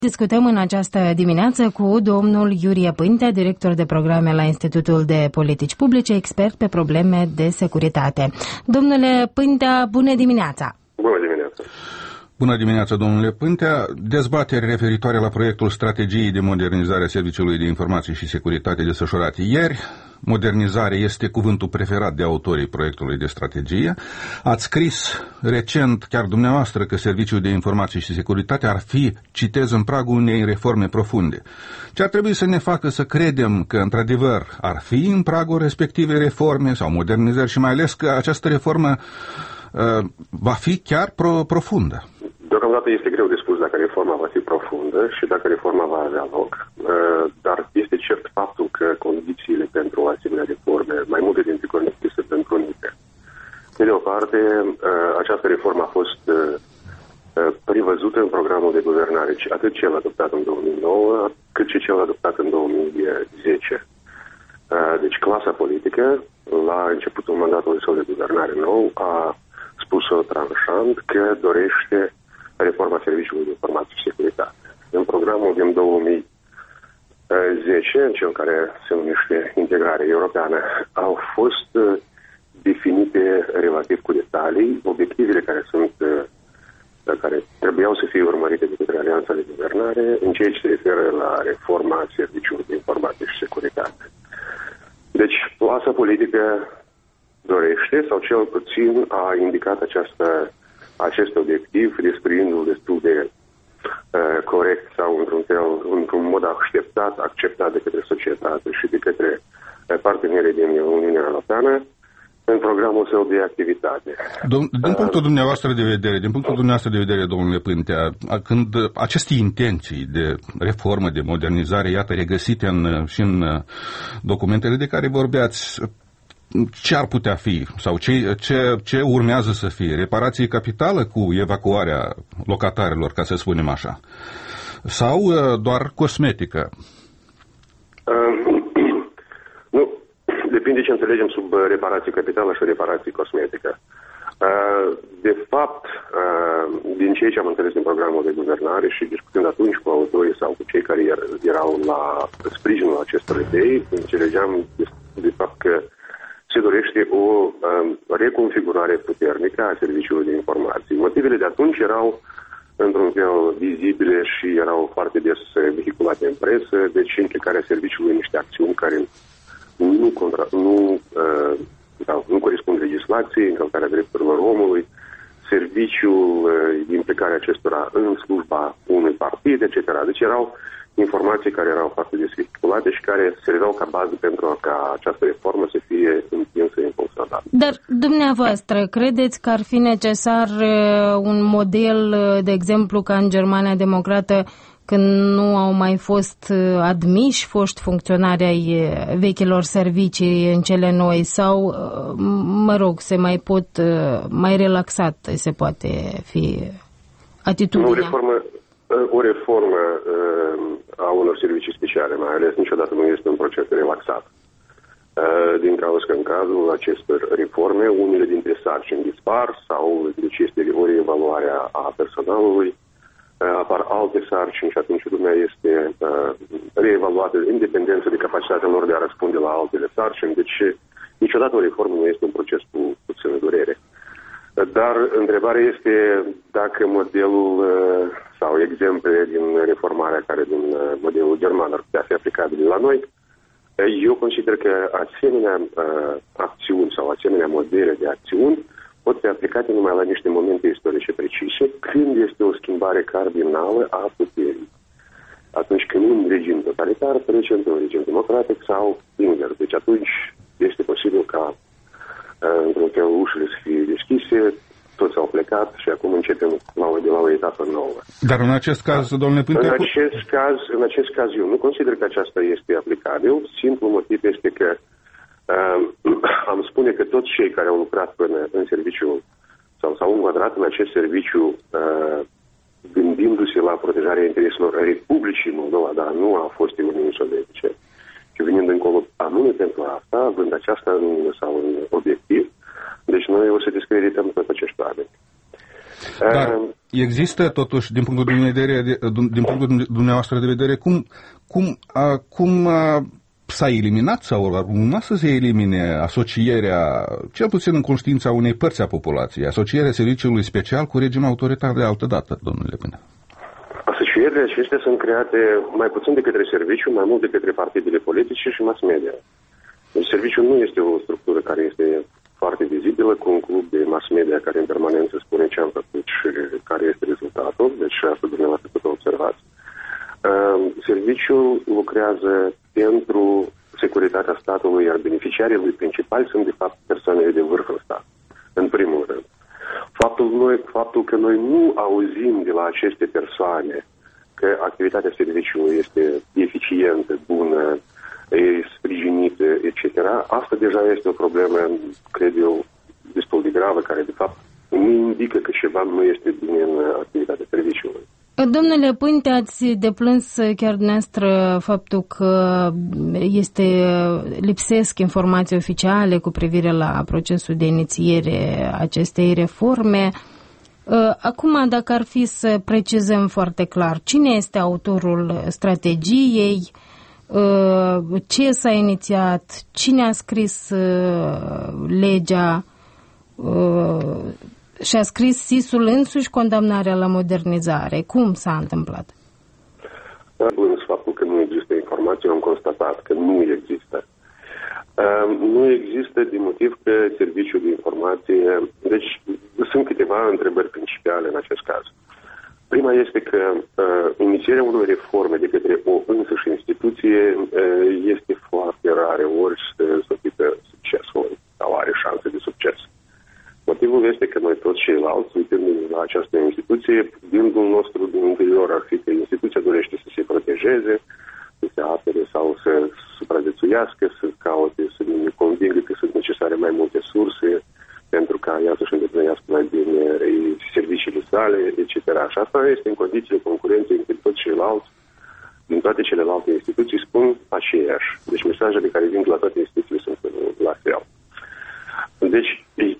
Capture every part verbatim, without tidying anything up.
Discutăm în această dimineață cu domnul Iurie Pântea, director de programe la Institutul de Politici Publice, expert pe probleme de securitate. Domnule Pântea, bună dimineața! Bună dimineața! Bună dimineața, domnule Pântea. Dezbateri referitoare la proiectul Strategiei de modernizare a Serviciului de Informații și Securitate desfășurate ieri. Modernizare este cuvântul preferat de autorii proiectului de strategie. Ați scris recent, chiar dumneavoastră, că Serviciul de Informații și Securitate ar fi, citez, în pragul unei reforme profunde. Ce ar trebui să ne facă să credem că, într-adevăr, ar fi în pragul respectivei reforme sau modernizări și mai ales că această reformă uh, va fi chiar pro- profundă? Deocamdată este greu de spus dacă reforma va fi profundă și dacă reforma va avea loc, dar este cert faptul că condițiile pentru asemenea reforme, mai multe dintre condiții, sunt întrunite. Pe de o parte, această reformă a fost prevăzută în programul de guvernare, atât cel adoptat în două mii nouă, cât și cel adoptat în două mii zece. Deci clasa politică, la începutul mandatului său de guvernare nou, a spus-o tranșant că dorește reforma Serviciului de Informații și Securitate. În programul din două mii zece, în cel care se numește integrare europeană, au fost definite relativ cu detalii obiectivele care sunt care trebuiau să fie urmărite de către Alianța de Guvernare în ceea ce se referă la reforma Serviciului de Informații și Securitate. Deci, clasa politică dorește, sau cel puțin a indicat această acest obiectiv, descriindu-l destul de uh, corect sau într-un fel, într-un mod așteptat, acceptat de către societate și de către uh, partenerii din Uniunea Europeană în programul său de activitate. Dom- din punctul dumneavoastră de vedere, din punctul dumneavoastră de vedere, domnule Pântea, când aceste intenții de reformă, de modernizare, iată, regăsite în, și în documentele de care vorbeați, ce ar putea fi sau ce, ce, ce urmează să fie? Reparație capitală cu evacuarea locatarilor, ca să spunem așa? Sau doar cosmetică? Uh, nu, depinde ce înțelegem sub reparație capitală și reparație cosmetică. Uh, de fapt, uh, din ceea ce am înțeles din programul de guvernare și discutând atunci cu autorii sau cu cei care erau la sprijinul acestor idei, înțelegeam de, de fapt că se dorește o um, reconfigurare puternică a Serviciului de Informații. Motivele de atunci erau într-un fel vizibile și erau foarte des vehiculate în presă, deci implicarea serviciului în niște acțiuni care nu, contra, nu, uh, da, nu corespund legislației, încălcarea drepturilor omului, serviciul, uh, implicarea acestora în slujba unui partid, et cetera. Deci erau informații care erau foarte desvehiculate și care serveau ca bază pentru ca această reformă să fie împinsă impulsionată. Dar dumneavoastră, credeți că ar fi necesar un model, de exemplu, ca în Germania Democrată, când nu au mai fost admiși foști funcționari ai vechilor servicii în cele noi, sau, mă rog, se mai pot, mai relaxat se poate fi atitudinea? O reformă, o reformă a unor servicii speciale, mai ales, niciodată nu este un proces relaxat. Din cauza că în cazul acestor reforme, unele dintre sarcini dispar sau deci este o reevaluare a personalului, apar alte sarcini și atunci lumea este reevaluată în dependență de capacitatea lor de a răspunde la altele sarcini. Deci niciodată o reformă nu este un proces cu puțină durere. Dar întrebarea este dacă modelul sau exemple din reformarea care din modelul german ar putea fi aplicabil la noi. Eu consider că asemenea uh, acțiuni sau asemenea modele de acțiuni pot fi aplicate numai la niște momente istorice precise, când este o schimbare cardinală a puterii. Atunci când un regim totalitar trece într-un regim democratic sau invers. Deci atunci este posibil ca uh, într-un fel ușile să fie deschise, toți au plecat și acum începem la o, de la o etapă nouă. Dar în acest caz, domnule Pântea... În acest caz, în acest caz eu nu consider că aceasta este aplicabil. Simplul motiv este că uh, am spune că toți cei care au lucrat până în serviciu sau s-au înquadrat în acest serviciu uh, gândindu-se la protejarea intereselor Republicii Moldova, dar nu a fost Uniunii Sovietice, și venind încolo anume pentru asta, având aceasta în, sau în obiectiv, deci noi o să discredităm tot acești oameni. Dar, există totuși, din punctul de vedere, din punctul dumneavoastră de vedere, cum, cum, a, cum a, s-a eliminat sau ar urma să se elimine asocierea, cel puțin în conștiința unei părți a populației, asocierea serviciului special cu regimul autoritar de altă dată, domnule Pânea? Asocierile acestea sunt create mai puțin de către serviciu, mai mult de către partidele politice și mass media. Deci serviciul nu este o structură care este foarte vizibilă, cu un club de mass media care în permanență spune ce am făcut și care este rezultatul, deci asta dumneavoastră tot observați. Uh, serviciul lucrează pentru securitatea statului, iar beneficiarii lui principali sunt de fapt persoanele de vârf în stat, în primul rând. Faptul, noi, faptul că noi nu auzim de la aceste persoane că activitatea serviciului este eficientă, bună, sprijinită, et cetera, asta deja este o problemă, cred eu, destul de gravă, care de fapt nu indică că ceva nu este bine în activitatea serviciului. Domnule Pânte, ați deplâns chiar dumneavoastră faptul că este, lipsesc informații oficiale cu privire la procesul de inițiere acestei reforme. Acum, dacă ar fi să precizăm foarte clar, cine este autorul strategiei, ce s-a inițiat, cine a scris legea și a scris S I S-ul însuși condamnarea la modernizare. Cum s-a întâmplat? În faptul că nu există informații, am constatat că nu există. Nu există din motiv că serviciul de informație... Deci sunt câteva întrebări principale în acest caz. Prima este că uh, inițierea unor reforme de către o însăși instituție uh, este foarte rare ori să sofită succesul sau are șanse de succes. Motivul este că noi toți ceilalți, uitând la această instituție, gândul nostru din interior ar fi că instituția dorește să se protejeze, să se apere sau să supraviețuiască, să caute, să ne convingă că sunt necesare mai multe surse pentru ca ea să-și îndeplinească mai bine serviciile sale, et cetera. Și asta este în condițiile concurenței între toți ceilalți, din toate celelalte instituții, spun aceeași. Deci mesajele care vin la toate instituțiile sunt la fel. Deci,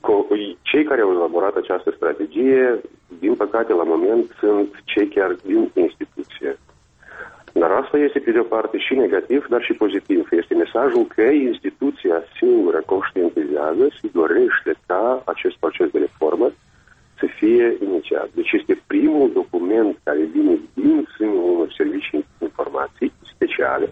cei care au elaborat această strategie, din păcate, la moment, sunt cei chiar din instituție. Dar asta este, pe de o parte, și negativ, dar și pozitiv. Este mesajul că instituția singură conștientizează și dorește ca acest proces de reformă să fie inițiat. Deci este primul document care vine din sânul unor servicii informații speciale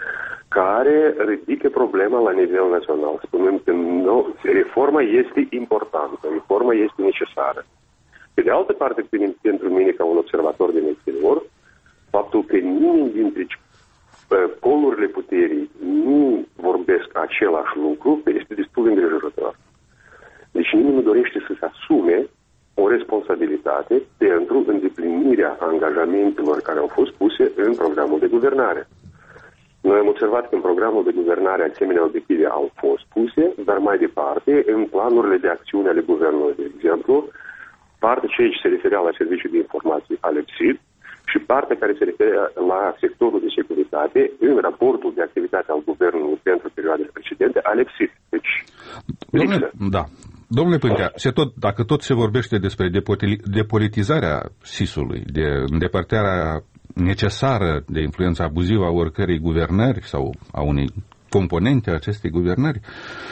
care ridică problema la nivel național, spunând că nu, reforma este importantă, reforma este necesară. Pe de altă parte, pentru mine, ca un observator din exterior, faptul că nimeni dintre polurile puterii nu vorbesc același lucru este destul de îngrijorător. Deci nimeni nu dorește să se asume o responsabilitate pentru îndeplinirea angajamentelor care au fost puse în programul de guvernare. Noi am observat că în programul de guvernare asemenea obiective au fost puse, dar mai departe, în planurile de acțiune ale guvernului, de exemplu, partea ce se referea la serviciul de informații a lipsit și partea care se referea la sectorul de securitate în raportul de activitate al guvernului pentru perioadele precedente a lipsit. Deci, Domnule, da. Domnule Pântea, se tot, dacă tot se vorbește despre depolitizarea S I S-ului, de îndepărtarea necesară de influența abuzivă a oricărei guvernări sau a unei componente a acestei guvernări,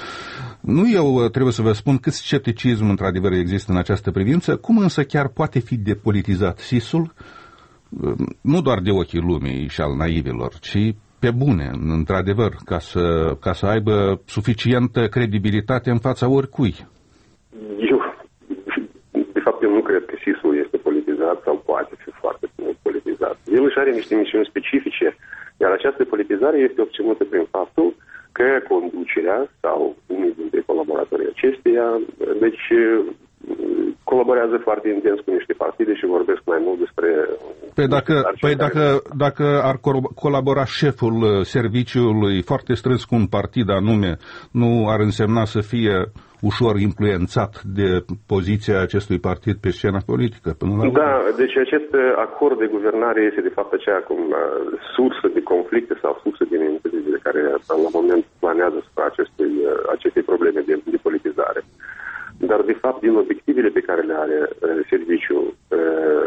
nu eu trebuie să vă spun cât scepticism într-adevăr există în această privință, cum însă chiar poate fi depolitizat S I S-ul, nu doar de ochii lumii și al naivilor, ci pe bune, într-adevăr, ca să, ca să aibă suficientă credibilitate în fața oricui. Eu, de fapt, eu nu cred că S I S-ul este politizat sau poate fi foarte mult politizat. El își are niște misiuni specifice, iar această politizare este obținută prin faptul că conducerea sau unii dintre colaboratorii acesteia, deci colaborează foarte intens cu niște partide și vorbesc mai mult despre... Păi dacă, păi dacă, dacă ar colabora șeful serviciului foarte strâns cu un partid anume, nu ar însemna să fie ușor influențat de poziția acestui partid pe scena politică? Până la da, deci acest acord de guvernare este de fapt aceea cum sursă de conflicte sau sursă de neînțelegere care la moment planează asupra acestei, acestei probleme de, de politizare. Dar, de fapt, din obiectivele pe care le are uh, serviciul, uh,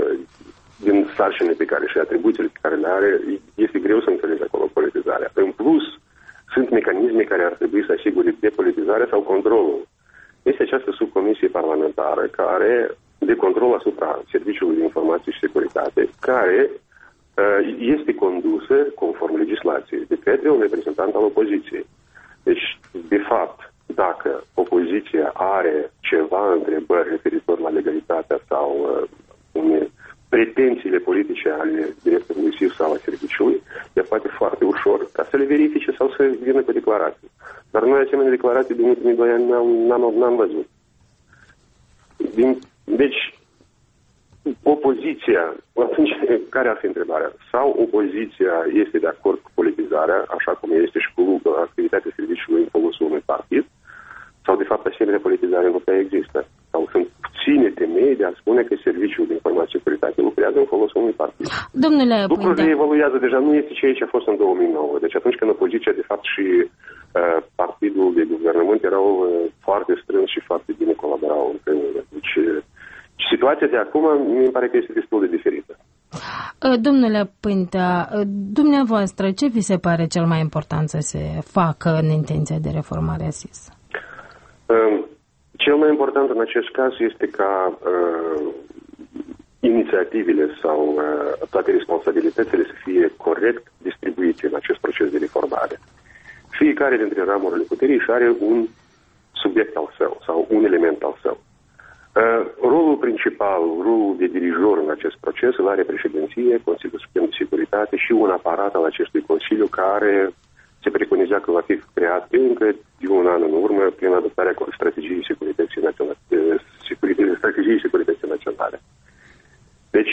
este greu să înțelegi acolo politizarea. În plus, sunt mecanisme care ar trebui să asigure depolitizarea sau controlul. Este această subcomisie parlamentară care, de control asupra Serviciului de Informații și Securitate, care este condusă, conform legislației, de către un reprezentant al opoziției. Deci, de fapt, dacă opoziția are ceva întrebări referitor la legalitatea sau uh, pretențiile politice ale directorului S I S sau a serviciului, ea poate foarte ușor ca să le verifice sau să vină pe declarații. Dar noi asemenea declarații din ultimii doi ani n-am, n-am, n-am văzut. Din, deci, opoziția, atunci, care ar fi întrebarea? Sau opoziția este de acord cu politizarea, așa cum este și cu activitatea serviciului în folosul unui partid, sau de fapt asemenea politizare nu prea există? Sau sunt puține temei de a spune că Serviciul de Informație și Securitate lucrează în folosul unui partid? Domnule Lucrurile evoluează deja, nu este ceea ce a fost în două mii nouă. Deci atunci când opoziția, de fapt, și uh, partidul de guvernământ erau uh, foarte strâns și foarte bine colaborau împreună. Deci uh, situația de acum mi pare că este destul de diferită. Domnule Pântea, dumneavoastră, ce vi se pare cel mai important să se facă în intenția de reformare a S I S? Cel mai important în acest caz este ca uh, inițiativele sau uh, toate responsabilitățile să fie corect distribuite în acest proces de reformare. Fiecare dintre ramurile puterii își are un subiect al său sau un element al său. Uh, rolul principal, rolul de dirijor în acest proces îl are președinție, Consiliul Suprem de Securitate și un aparat al acestui Consiliu care se preconiza că va fi creat încă de un an în urmă prin adoptarea strategiei securității naționale. Strategiei securității naționale. Deci,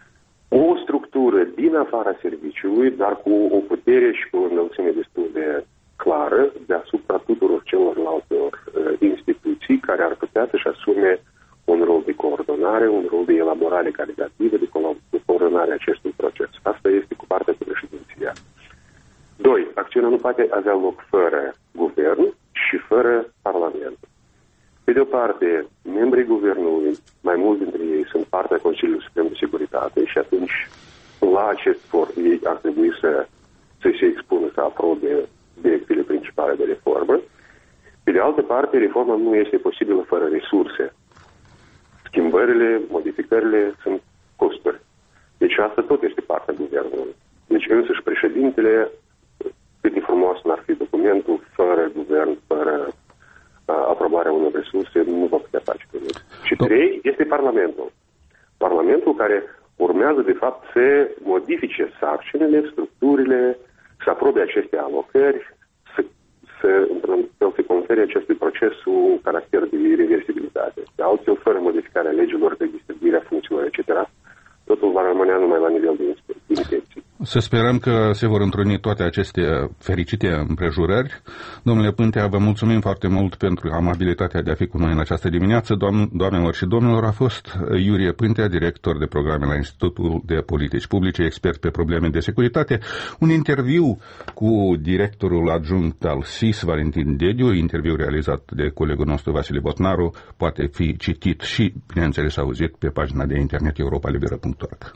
o structură din afara serviciului, dar cu o putere și cu o înălțime destul de clară deasupra tuturor celorlalte uh, instituții care ar putea să-și asume un rol de coordonare, un rol de elaborare calitativă, de coordonare a acestui proces. Asta este cu partea de președinția. Doi, acțiunea nu poate avea loc fără guvern și fără parlament. Pe de o parte, membrii guvernului, mai mulți dintre ei sunt partea Consiliului Suprem de Securitate și atunci, la acest for, ei ar trebui să, să se expună, să aprobe direcțiile principale de reformă. Pe de altă parte, reforma nu este posibilă fără resurse. Schimbările, modificările sunt costuri. Deci asta tot este partea guvernului. Deci însăși președintele, cât de frumos n-ar fi documentul, fără guvern, fără uh, aprobarea unor resurse, nu va putea face nimic. Și trei, este Parlamentul. Parlamentul care urmează, de fapt, să modifice sarcinile, structurile, să aprobe aceste alocări, să, să, să confere acestui proces un caracter de reversibilitate. De altfel, fără modificarea legilor de distribuire a funcțiilor, et cetera, totul va rămâne numai la nivel de intenții. Să sperăm că se vor întruni toate aceste fericite împrejurări. Domnule Pântea, vă mulțumim foarte mult pentru amabilitatea de a fi cu noi în această dimineață. Doamnelor și domnilor, a fost Iurie Pântea, director de programe la Institutul de Politici Publice, expert pe probleme de securitate. Un interviu cu directorul adjunct al S I S, Valentin Dediu, interviu realizat de colegul nostru Vasile Botnaru, poate fi citit și, bineînțeles, auzit pe pagina de internet europa liberă punct org.